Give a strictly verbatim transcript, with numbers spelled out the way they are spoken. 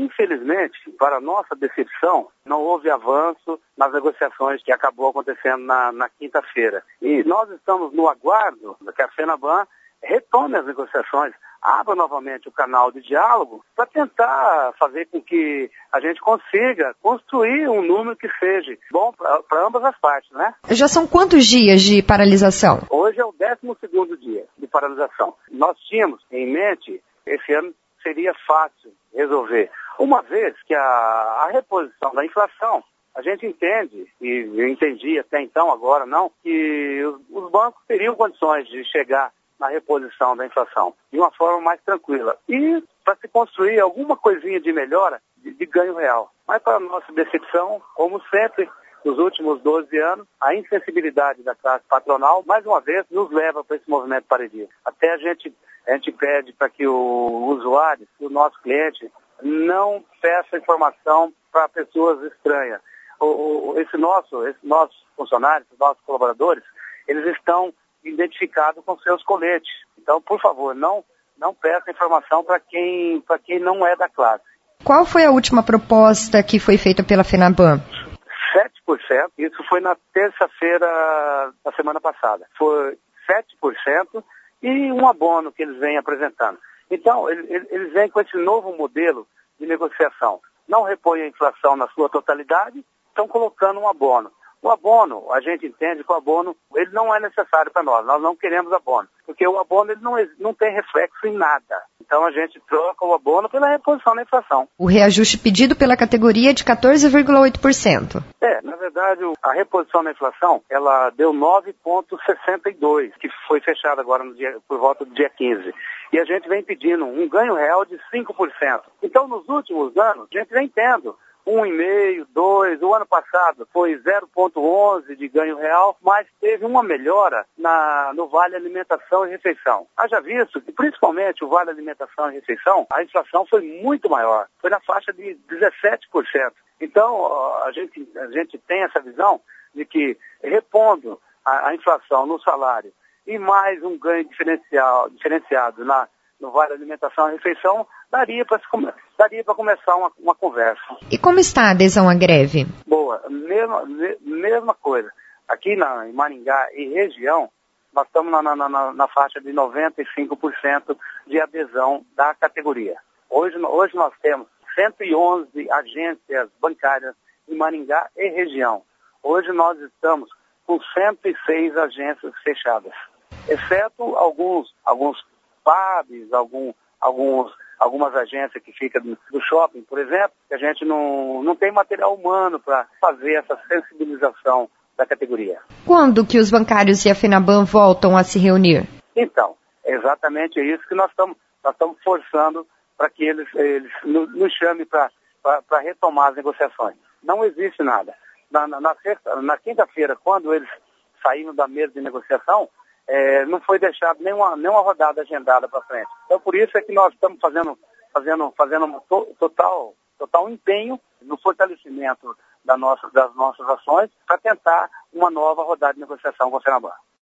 Infelizmente, para nossa decepção, não houve avanço nas negociações que acabou acontecendo na, na quinta-feira. E nós estamos no aguardo que a FENABAN retome as negociações, abra novamente o canal de diálogo para tentar fazer com que a gente consiga construir um número que seja bom para ambas as partes, né? Já são quantos dias de paralisação? Hoje é o décimo segundo dia de paralisação. Nós tínhamos em mente, esse ano seria fácil resolver, uma vez que a, a reposição da inflação, a gente entende, e eu entendi até então, agora não, que os, os bancos teriam condições de chegar na reposição da inflação de uma forma mais tranquila e para se construir alguma coisinha de melhora de, de ganho real. Mas para nossa decepção, como sempre, nos últimos doze anos, a insensibilidade da classe patronal, mais uma vez, nos leva para esse movimento paredista. Até a gente, a gente pede para que o usuário, o nosso cliente, não peça informação para pessoas estranhas. O, o, esse nosso, esse nossos funcionários, os nossos colaboradores, eles estão identificados com seus coletes. Então, por favor, não, não peça informação para quem, para quem não é da classe. Qual foi a última proposta que foi feita pela FENABAN? sete por cento, isso foi na terça-feira da semana passada. Foi sete por cento e um abono que eles vêm apresentando. Então, eles vêm com esse novo modelo de negociação. Não repõe a inflação na sua totalidade, estão colocando um abono. O abono, a gente entende que o abono, ele não é necessário para nós, nós não queremos abono, porque o abono ele não, não tem reflexo em nada. Então a gente troca o abono pela reposição da inflação. O reajuste pedido pela categoria é de quatorze vírgula oito por cento. É, na verdade, a reposição da inflação, ela deu nove vírgula sessenta e dois por cento, que foi fechada agora no dia, por volta do dia quinze. E a gente vem pedindo um ganho real de cinco por cento. Então, nos últimos anos, a gente vem tendo um vírgula cinco, dois, o ano passado foi zero vírgula onze de ganho real, mas teve uma melhora na, no Vale Alimentação e Refeição. Haja visto que, principalmente, o Vale Alimentação e Refeição, a inflação foi muito maior, foi na faixa de dezessete por cento. Então, a gente, a gente tem essa visão de que, repondo a, a inflação no salário e mais um ganho diferencial, diferenciado na no Vale Alimentação e Refeição, daria para daria para começar uma, uma conversa. E como está a adesão à greve? Boa, mesma, mesma coisa. Aqui na, em Maringá e região, nós estamos na, na, na, na faixa de noventa e cinco por cento de adesão da categoria. Hoje, hoje nós temos cento e onze agências bancárias em Maringá e região. Hoje nós estamos com cento e seis agências fechadas, exceto alguns, alguns pubs, algum, alguns, algumas agências que ficam do shopping, por exemplo, que a gente não, não tem material humano para fazer essa sensibilização da categoria. Quando que os bancários e a FENABAN voltam a se reunir? Então, é exatamente isso que nós estamos nós estamos forçando para que eles, eles nos chamem para retomar as negociações. Não existe nada. Na, na, na, sexta, na quinta-feira, quando eles saíram da mesa de negociação, É, não foi deixado nenhuma, nenhuma rodada agendada para frente. Então, por isso é que nós estamos fazendo, fazendo, fazendo um to, total, total empenho no fortalecimento da nossa, das nossas ações para tentar uma nova rodada de negociação com a FENABAN.